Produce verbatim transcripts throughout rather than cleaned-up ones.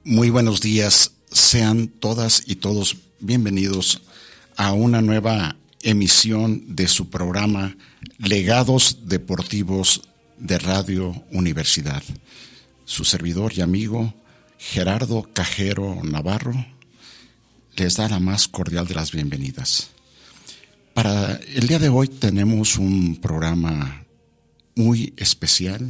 Muy buenos días, sean todas y todos bienvenidos a una nueva emisión de su programa Legados Deportivos de Radio Universidad. Su servidor y amigo Gerardo Cajero Navarro les da la más cordial de las bienvenidas. Para el día de hoy tenemos un programa muy especial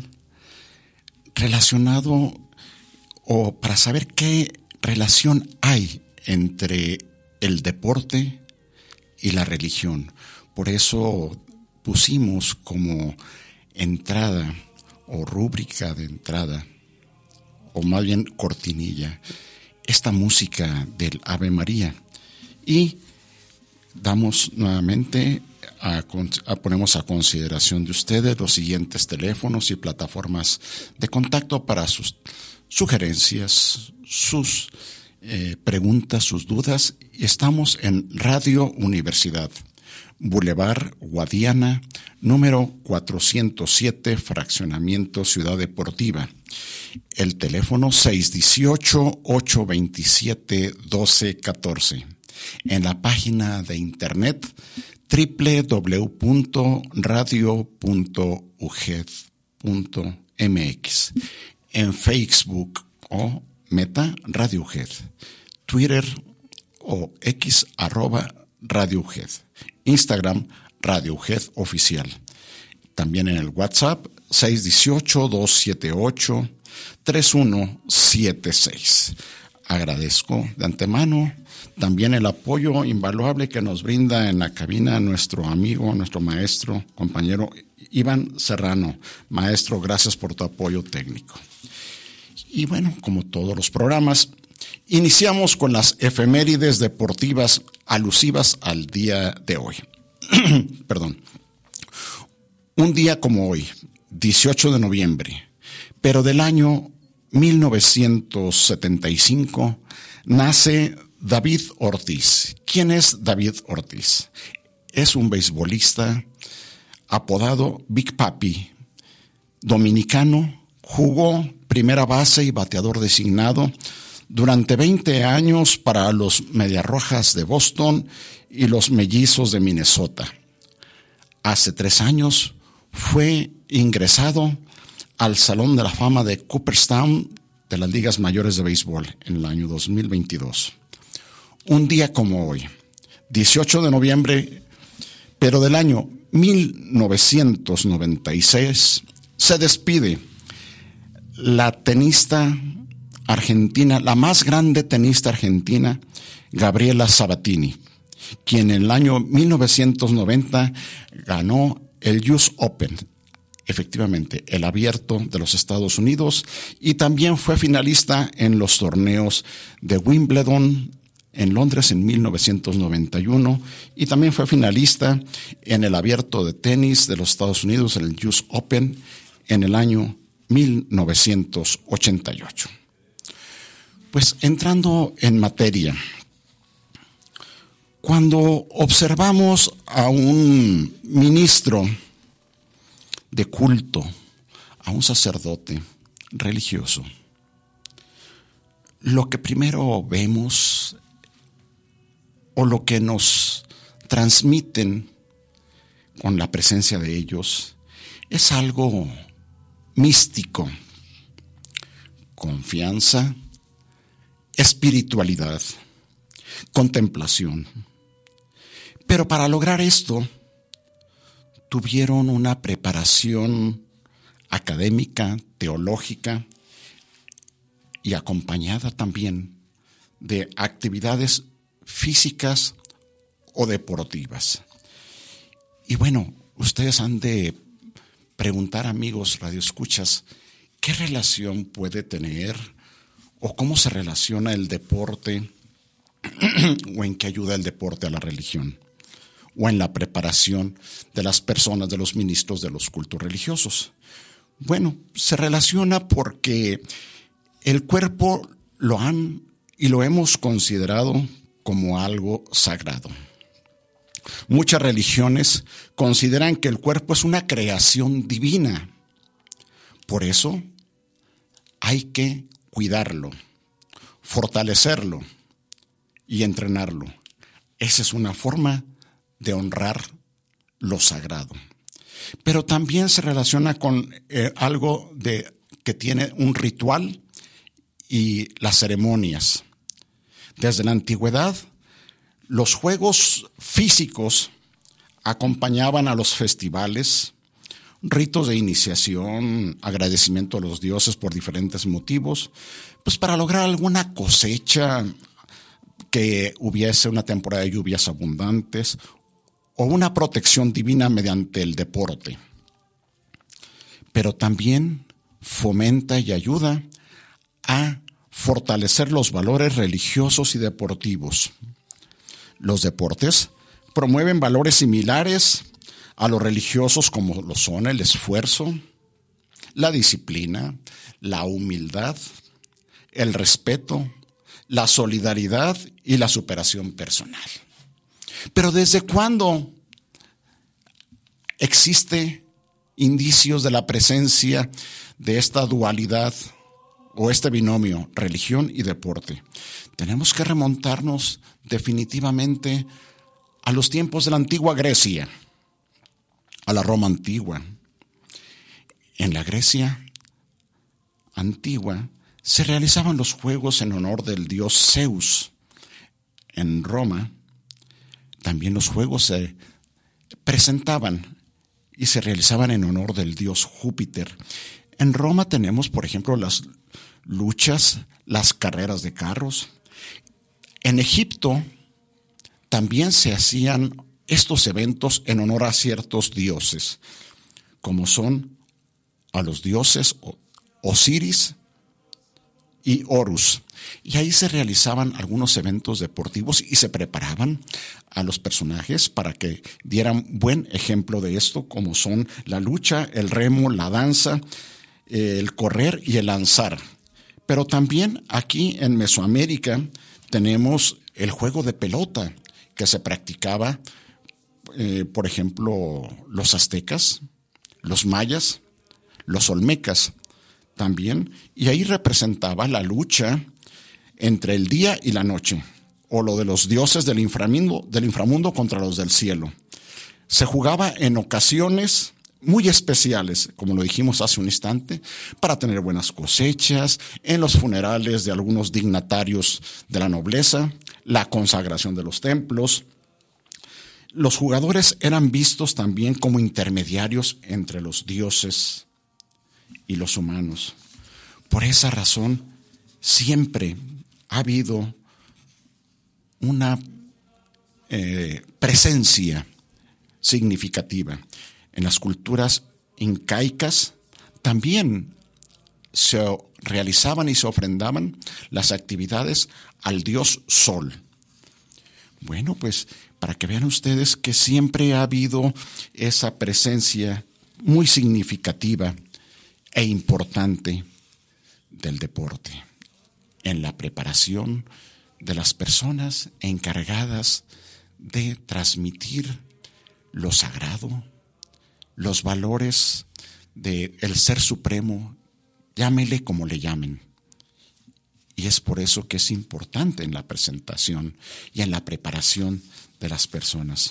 relacionado o para saber qué relación hay entre el deporte y la religión. Por eso pusimos como entrada o rúbrica de entrada, o más bien cortinilla, esta música del Ave María. Y damos nuevamente, a, a, ponemos a consideración de ustedes los siguientes teléfonos y plataformas de contacto para sus sugerencias, sus eh, preguntas, sus dudas. Y estamos en Radio Universidad, Boulevard Guadiana, número cuatrocientos siete, Fraccionamiento Ciudad Deportiva. El teléfono seis uno ocho, ocho dos siete, uno dos uno cuatro. En la página de internet doble u doble u doble u punto radio punto u g e d punto m x. En Facebook o Meta Radio U G E D, Twitter o X arroba Radio U G E D, Instagram Radio U G E D Oficial. También en el WhatsApp seis uno ocho, dos siete ocho, tres uno siete seis. Agradezco de antemano también el apoyo invaluable que nos brinda en la cabina nuestro amigo, nuestro maestro, compañero Iván Serrano. Maestro, gracias por tu apoyo técnico. Y bueno, como todos los programas, iniciamos con las efemérides deportivas alusivas al día de hoy. Perdón. Un día como hoy, dieciocho de noviembre, pero del año mil novecientos setenta y cinco, nace David Ortiz. ¿Quién es David Ortiz? Es un beisbolista apodado Big Papi, dominicano. Jugó primera base y bateador designado durante veinte años para los Medias Rojas de Boston y los Mellizos de Minnesota. Hace tres años fue ingresado al Salón de la Fama de Cooperstown de las Ligas Mayores de Béisbol en el año dos mil veintidós. Un día como hoy, dieciocho de noviembre, pero del año mil novecientos noventa y seis, se despide la tenista argentina, la más grande tenista argentina, Gabriela Sabatini, quien en el año mil novecientos noventa ganó el U S Open, efectivamente, el abierto de los Estados Unidos, y también fue finalista en los torneos de Wimbledon en Londres en mil novecientos noventa y uno, y también fue finalista en el abierto de tenis de los Estados Unidos, el U S Open, en el año mil novecientos ochenta y ocho. Pues entrando en materia, cuando observamos a un ministro de culto, a un sacerdote religioso, lo que primero vemos o lo que nos transmiten con la presencia de ellos es algo místico, confianza, espiritualidad, contemplación. Pero para lograr esto, tuvieron una preparación académica, teológica y acompañada también de actividades físicas o deportivas. Y bueno, ustedes han de preguntar, amigos radioescuchas, ¿qué relación puede tener o cómo se relaciona el deporte o en qué ayuda el deporte a la religión o en la preparación de las personas, de los ministros de los cultos religiosos? Bueno, se relaciona porque el cuerpo lo han y lo hemos considerado como algo sagrado. Muchas religiones consideran que el cuerpo es una creación divina. Por eso hay que cuidarlo. fortalecerlo y entrenarlo. Esa es una forma de honrar lo sagrado. Pero también se relaciona con eh, algo de, que tiene un ritual y las ceremonias. Desde la antigüedad, los juegos físicos acompañaban a los festivales, ritos de iniciación, agradecimiento a los dioses por diferentes motivos, pues para lograr alguna cosecha, que hubiese una temporada de lluvias abundantes o una protección divina mediante el deporte. Pero también fomenta y ayuda a fortalecer los valores religiosos y deportivos. Los deportes promueven valores similares a los religiosos, como lo son el esfuerzo, la disciplina, la humildad, el respeto, la solidaridad y la superación personal. Pero ¿desde cuándo existe indicios de la presencia de esta dualidad o este binomio, religión y deporte? Tenemos que remontarnos definitivamente a los tiempos de la antigua Grecia, a la Roma antigua. En la Grecia antigua se realizaban los juegos en honor del dios Zeus. En Roma también los juegos se presentaban y se realizaban en honor del dios Júpiter. En Roma tenemos, por ejemplo, las luchas, las carreras de carros. En Egipto también se hacían estos eventos en honor a ciertos dioses, como son a los dioses Osiris y Horus. Y ahí se realizaban algunos eventos deportivos y se preparaban a los personajes para que dieran buen ejemplo de esto, como son la lucha, el remo, la danza, el correr y el lanzar. Pero también aquí en Mesoamérica tenemos el juego de pelota que se practicaba, eh, por ejemplo, los aztecas, los mayas, los olmecas también, y ahí representaba la lucha entre el día y la noche, o lo de los dioses del inframundo, del inframundo contra los del cielo. Se jugaba en ocasiones muy especiales, como lo dijimos hace un instante, para tener buenas cosechas, en los funerales de algunos dignatarios de la nobleza, la consagración de los templos. Los jugadores eran vistos también como intermediarios entre los dioses y los humanos. Por esa razón, siempre ha habido una eh, presencia significativa. En las culturas incaicas también se realizaban y se ofrendaban las actividades al dios Sol. Bueno, pues para que vean ustedes que siempre ha habido esa presencia muy significativa e importante del deporte en la preparación de las personas encargadas de transmitir lo sagrado, los valores del Ser Supremo, llámele como le llamen. Y es por eso que es importante en la presentación y en la preparación de las personas.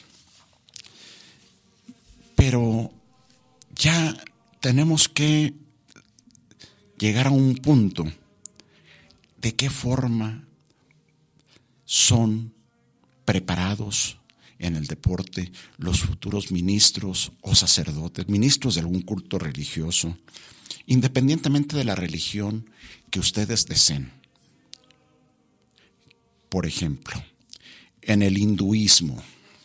Pero ya tenemos que llegar a un punto de qué forma son preparados en el deporte los futuros ministros o sacerdotes, ministros de algún culto religioso, independientemente de la religión que ustedes deseen. Por ejemplo, en el hinduismo,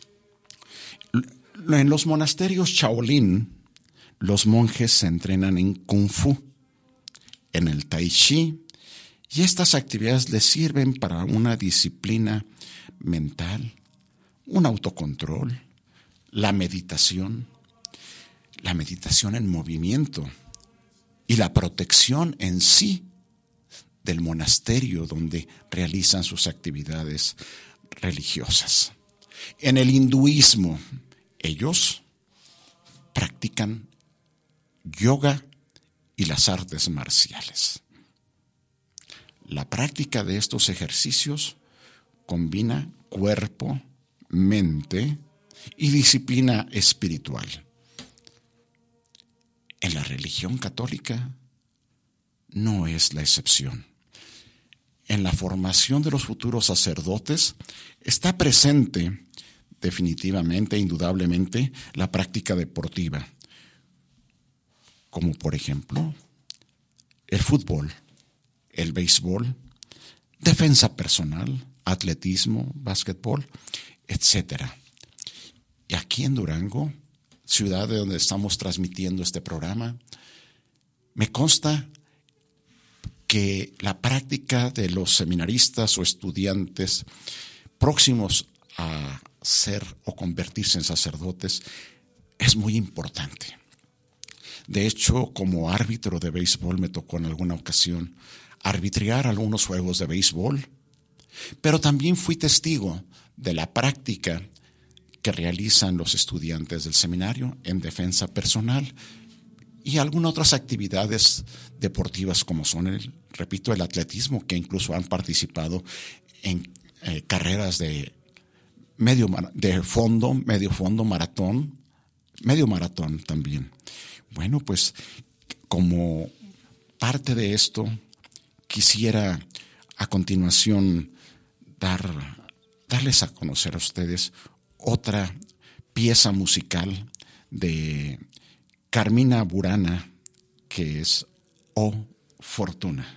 en los monasterios Shaolin, los monjes se entrenan en Kung Fu, en el Tai Chi, y estas actividades les sirven para una disciplina mental, un autocontrol, la meditación, la meditación en movimiento y la protección en sí del monasterio donde realizan sus actividades religiosas. En el hinduismo, ellos practican yoga y las artes marciales. La práctica de estos ejercicios combina cuerpo, mente y disciplina espiritual. En la religión católica no es la excepción. En la formación de los futuros sacerdotes está presente definitivamente, indudablemente, la práctica deportiva, como por ejemplo el fútbol, el béisbol, defensa personal, atletismo, básquetbol, etcétera. Y aquí en Durango, ciudad de donde estamos transmitiendo este programa, me consta que la práctica de los seminaristas o estudiantes próximos a ser o convertirse en sacerdotes es muy importante. De hecho, como árbitro de béisbol me tocó en alguna ocasión arbitrar algunos juegos de béisbol, pero también fui testigo de la práctica que realizan los estudiantes del seminario en defensa personal y algunas otras actividades deportivas como son, el, repito, el atletismo, que incluso han participado en eh, carreras de medio de fondo, medio fondo, maratón, medio maratón también. Bueno, pues como parte de esto, quisiera a continuación dar, darles a conocer a ustedes otra pieza musical de Carmina Burana, que es Oh Fortuna.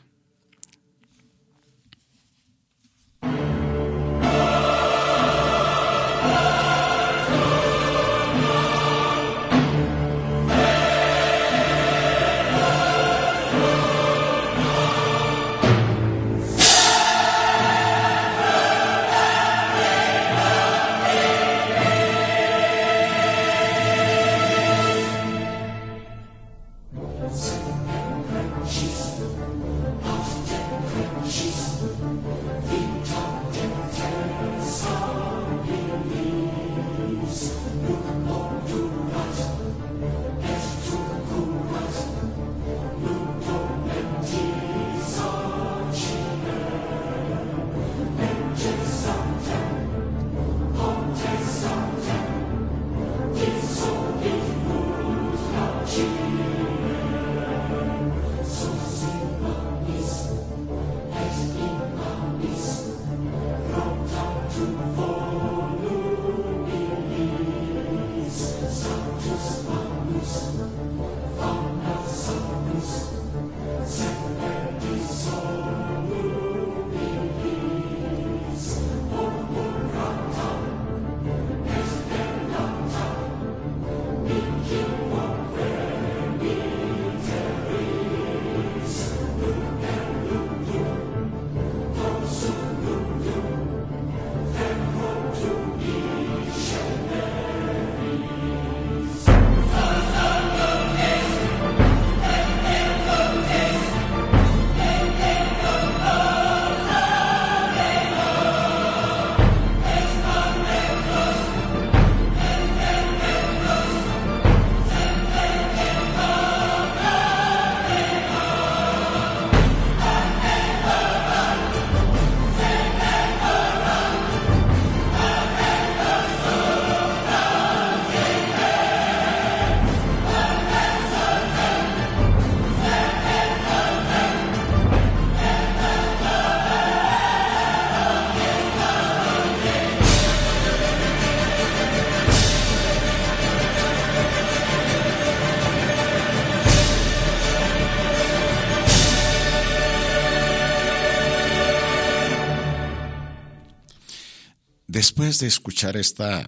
Después de escuchar esta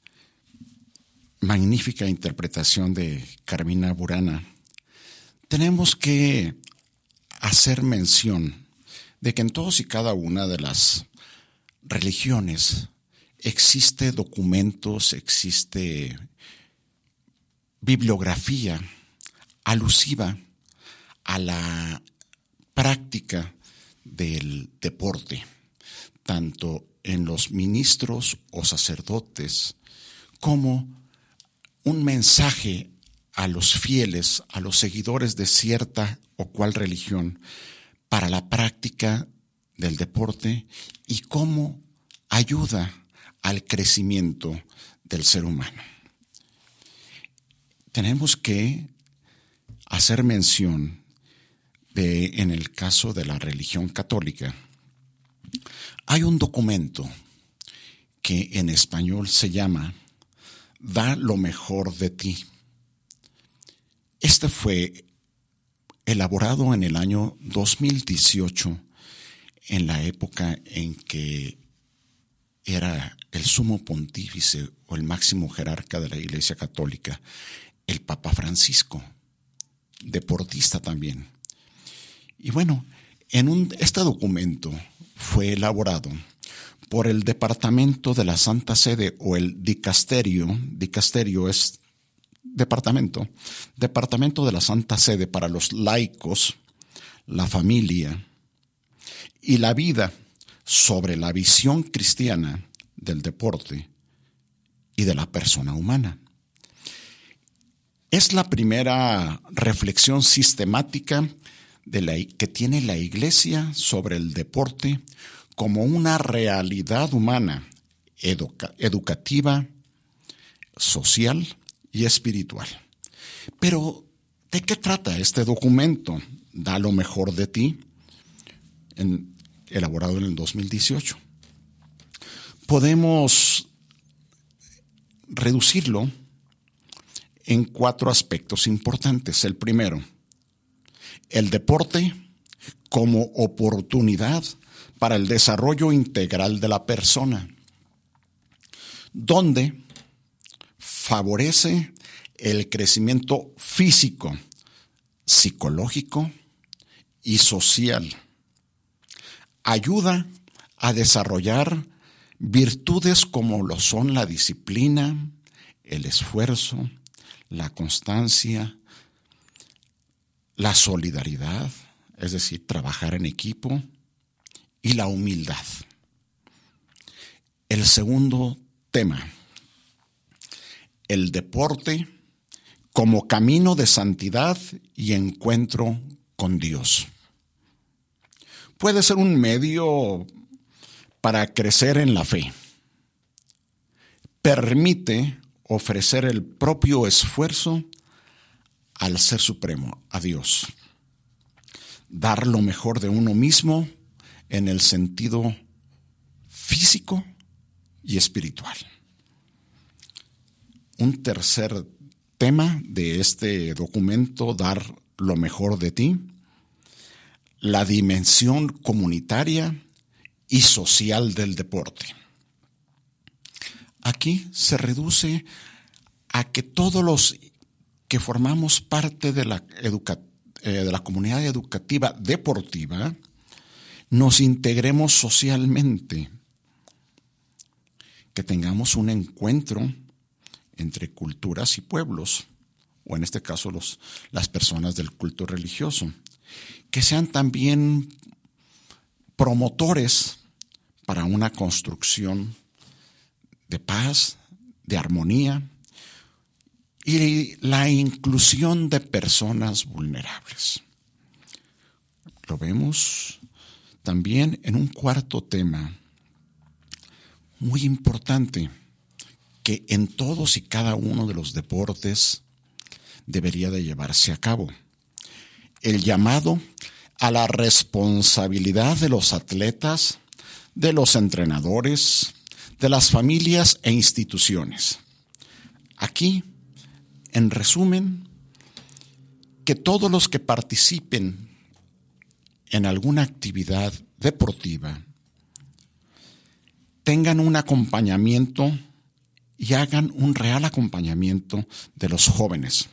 magnífica interpretación de Carmina Burana, tenemos que hacer mención de que en todos y cada una de las religiones existe documentos, existe bibliografía alusiva a la práctica del deporte, tanto en los ministros o sacerdotes como un mensaje a los fieles, a los seguidores de cierta o cual religión, para la práctica del deporte y cómo ayuda al crecimiento del ser humano. Tenemos que hacer mención de, en el caso de la religión católica, hay un documento que en español se llama Da lo mejor de ti. Este fue elaborado en el año dos mil dieciocho, en la época en que era el sumo pontífice o el máximo jerarca de la Iglesia Católica, el Papa Francisco, deportista también. Y bueno, en un, este documento fue elaborado por el Departamento de la Santa Sede o el Dicasterio, Dicasterio es departamento, Departamento de la Santa Sede para los laicos, la familia y la vida sobre la visión cristiana del deporte y de la persona humana. Es la primera reflexión sistemática de la, que tiene la Iglesia sobre el deporte como una realidad humana, educa, educativa, social y espiritual. Pero, ¿de qué trata este documento? Da lo mejor de ti, en, elaborado en el dos mil dieciocho. Podemos reducirlo en cuatro aspectos importantes. El primero, el deporte como oportunidad para el desarrollo integral de la persona, donde favorece el crecimiento físico, psicológico y social. Ayuda a desarrollar virtudes como lo son la disciplina, el esfuerzo, la constancia, la solidaridad, es decir, trabajar en equipo, y la humildad. El segundo tema, el deporte como camino de santidad y encuentro con Dios. Puede ser un medio para crecer en la fe. Permite ofrecer el propio esfuerzo al Ser Supremo, a Dios. Dar lo mejor de uno mismo en el sentido físico y espiritual. Un tercer tema de este documento, dar lo mejor de ti, la dimensión comunitaria y social del deporte. Aquí se reduce a que todos los que formamos parte de la, educa- eh, de la comunidad educativa deportiva nos integremos socialmente, que tengamos un encuentro entre culturas y pueblos, o en este caso los, las personas del culto religioso, que sean también promotores para una construcción de paz, de armonía y la inclusión de personas vulnerables. Lo vemos también en un cuarto tema muy importante que en todos y cada uno de los deportes debería de llevarse a cabo. El llamado a la responsabilidad de los atletas, de los entrenadores, de las familias e instituciones. Aquí, en resumen, que todos los que participen en alguna actividad deportiva tengan un acompañamiento y hagan un real acompañamiento de los jóvenes.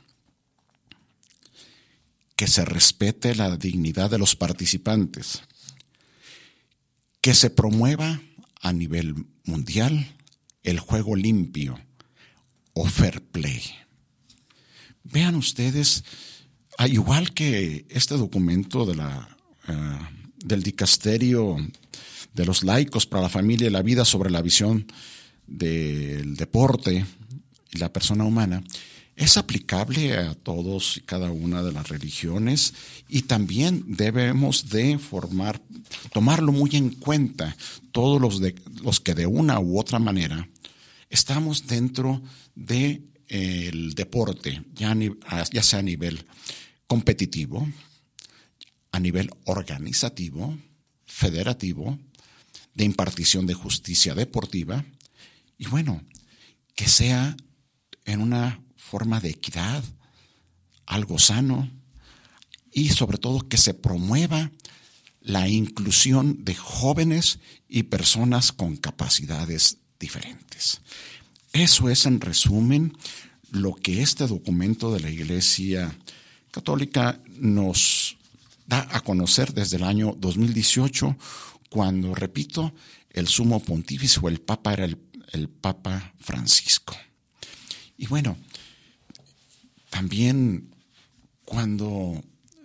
Que se respete la dignidad de los participantes. Que se promueva a nivel mundial el juego limpio o fair play. Vean ustedes, al igual que este documento de la, uh, del Dicasterio de los laicos para la familia y la vida sobre la visión del deporte y la persona humana, Es aplicable a todos y cada una de las religiones y también debemos de formar, tomarlo muy en cuenta todos los, de, los que de una u otra manera estamos dentro de eh, el deporte, ya, ni, ya sea a nivel competitivo, a nivel organizativo, federativo, de impartición de justicia deportiva, y bueno, que sea en una forma de equidad, algo sano, y sobre todo que se promueva la inclusión de jóvenes y personas con capacidades diferentes. Eso es, en resumen, lo que este documento de la Iglesia Católica nos da a conocer desde el año dos mil dieciocho, cuando, repito, el sumo pontífice o el Papa era el, el Papa Francisco. Y bueno, también cuando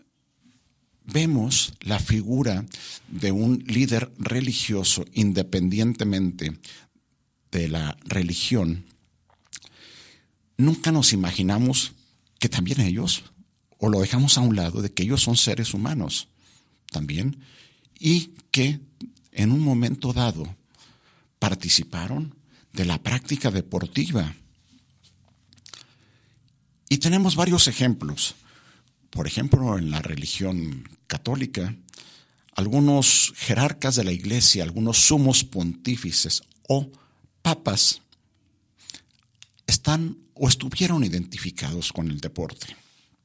vemos la figura de un líder religioso independientemente de la religión, nunca nos imaginamos que también ellos, o lo dejamos a un lado, de que ellos son seres humanos también, y que en un momento dado participaron de la práctica deportiva. Y tenemos varios ejemplos. Por ejemplo, en la religión católica, algunos jerarcas de la Iglesia, algunos sumos pontífices o papas están o estuvieron identificados con el deporte.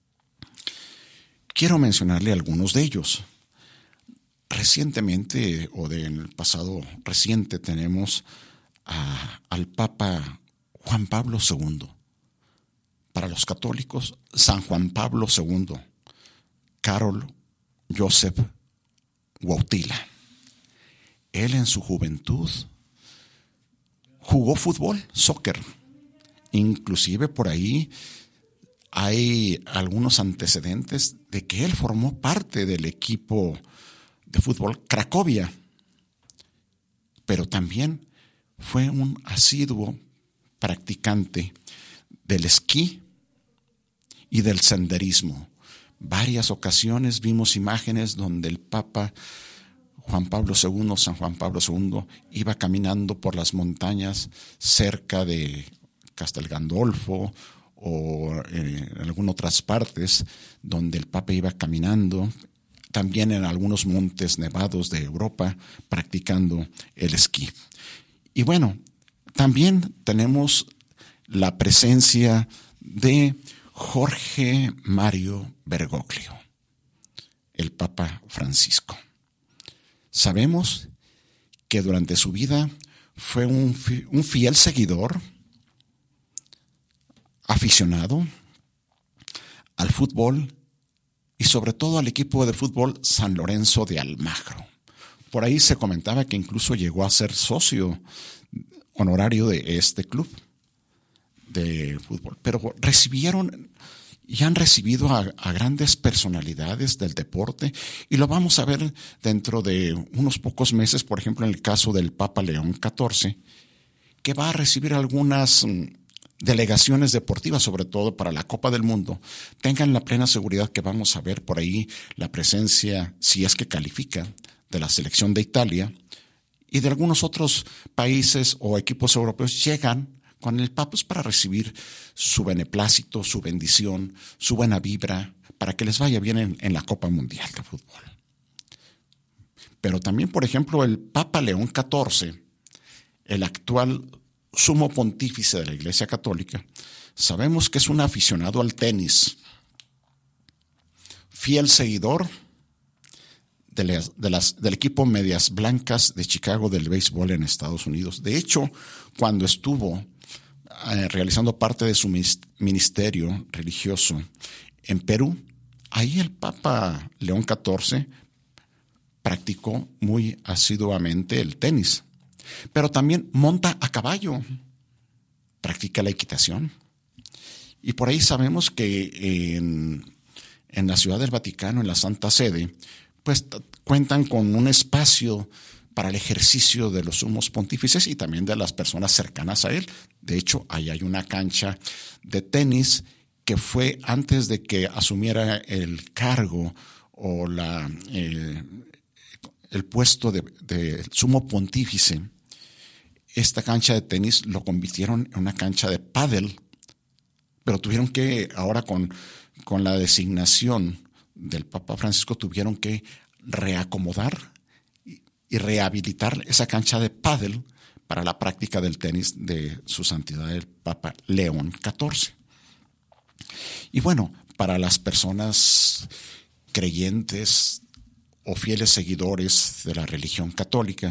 Quiero mencionarle algunos de ellos. Recientemente, o del pasado reciente, tenemos a, al Papa Juan Pablo segundo. Para los católicos, San Juan Pablo segundo, Karol Józef Wojtyła. Él en su juventud jugó fútbol, soccer. Inclusive por ahí hay algunos antecedentes de que él formó parte del equipo de fútbol Cracovia, pero también fue un asiduo practicante del esquí y del senderismo. Varias ocasiones vimos imágenes donde el Papa Juan Pablo segundo, San Juan Pablo segundo, iba caminando por las montañas cerca de Castel Gandolfo o eh, en algunas otras partes donde el Papa iba caminando, también en algunos montes nevados de Europa practicando el esquí. Y bueno, también tenemos la presencia de Jorge Mario Bergoglio, el Papa Francisco. Sabemos que durante su vida fue un, un fiel seguidor, aficionado al fútbol y sobre todo al equipo de fútbol San Lorenzo de Almagro. Por ahí se comentaba que incluso llegó a ser socio honorario de este club de fútbol. Pero recibieron y han recibido a, a grandes personalidades del deporte, y lo vamos a ver dentro de unos pocos meses, por ejemplo, en el caso del Papa León catorce, que va a recibir algunas delegaciones deportivas, sobre todo para la Copa del Mundo. Tengan la plena seguridad que vamos a ver por ahí la presencia, si es que califica, de la selección de Italia y de algunos otros países o equipos europeos. Llegan con el Papa para recibir su beneplácito, su bendición, su buena vibra, para que les vaya bien en, en la Copa Mundial de Fútbol. Pero también, por ejemplo, el Papa León catorce, el actual sumo pontífice de la Iglesia Católica, sabemos que es un aficionado al tenis, fiel seguidor de las, de las, del equipo Medias Blancas de Chicago del béisbol en Estados Unidos. De hecho, cuando estuvo eh, realizando parte de su ministerio religioso en Perú, ahí el Papa León catorce practicó muy asiduamente el tenis, pero también monta a caballo, practica la equitación. Y por ahí sabemos que en, en la Ciudad del Vaticano, en la Santa Sede, pues cuentan con un espacio para el ejercicio de los sumos pontífices y también de las personas cercanas a él. De hecho, ahí hay una cancha de tenis que fue antes de que asumiera el cargo o la, eh, el puesto de, de sumo pontífice. Esta cancha de tenis lo convirtieron en una cancha de pádel, pero tuvieron que, ahora con, con la designación del Papa Francisco, tuvieron que reacomodar y, y rehabilitar esa cancha de pádel para la práctica del tenis de su santidad el Papa León catorce. Y bueno, para las personas creyentes o fieles seguidores de la religión católica,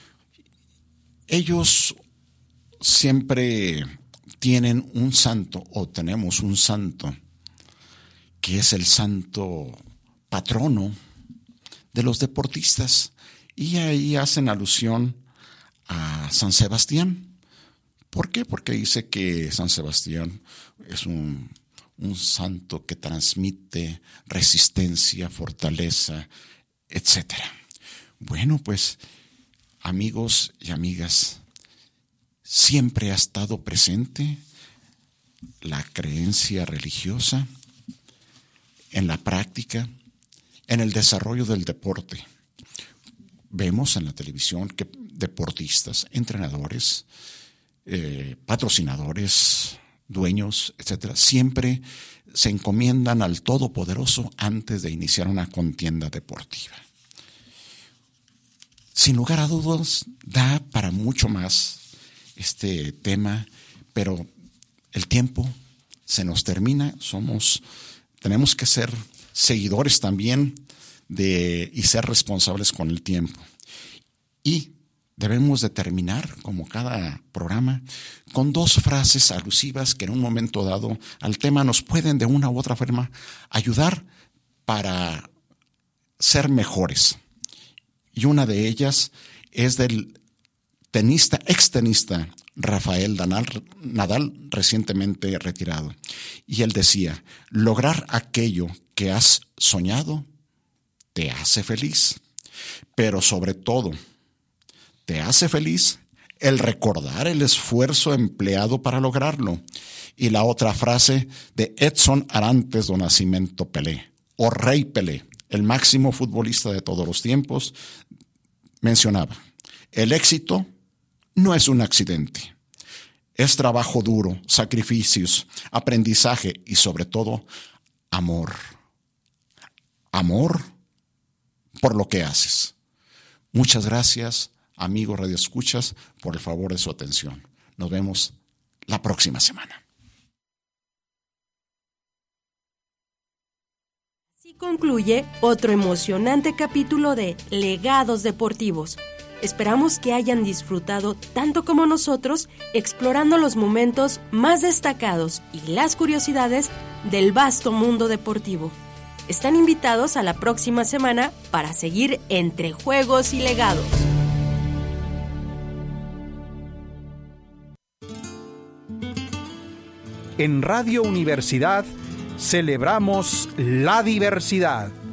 ellos siempre tienen un santo, o tenemos un santo, que es el santo patrono de los deportistas. Y ahí hacen alusión a San Sebastián. ¿Por qué? Porque dice que San Sebastián es un, un santo que transmite resistencia, fortaleza, etcétera. Bueno, pues, amigos y amigas, siempre ha estado presente la creencia religiosa en la práctica, en el desarrollo del deporte. Vemos en la televisión que deportistas, entrenadores, eh, patrocinadores, dueños, etcétera, siempre se encomiendan al Todopoderoso antes de iniciar una contienda deportiva. Sin lugar a dudas, da para mucho más este tema, pero el tiempo se nos termina. Somos, tenemos que ser seguidores también de y ser responsables con el tiempo. Y debemos de terminar, como cada programa, con dos frases alusivas que en un momento dado al tema nos pueden de una u otra forma ayudar para ser mejores. Y una de ellas es del tenista, extenista Rafael Nadal, recientemente retirado. Y él decía: lograr aquello que has soñado te hace feliz, pero sobre todo te hace feliz el recordar el esfuerzo empleado para lograrlo. Y la otra frase de Edson Arantes do Nascimento Pelé, o Rey Pelé, el máximo futbolista de todos los tiempos, mencionaba: el éxito no es un accidente, es trabajo duro, sacrificios, aprendizaje y sobre todo amor. Amor por lo que haces. Muchas gracias, amigos radioescuchas, por el favor de su atención. Nos vemos la próxima semana. Así concluye otro emocionante capítulo de Legados Deportivos. Esperamos que hayan disfrutado tanto como nosotros explorando los momentos más destacados y las curiosidades del vasto mundo deportivo. Están invitados a la próxima semana para seguir entre juegos y legados. En Radio Universidad celebramos la diversidad.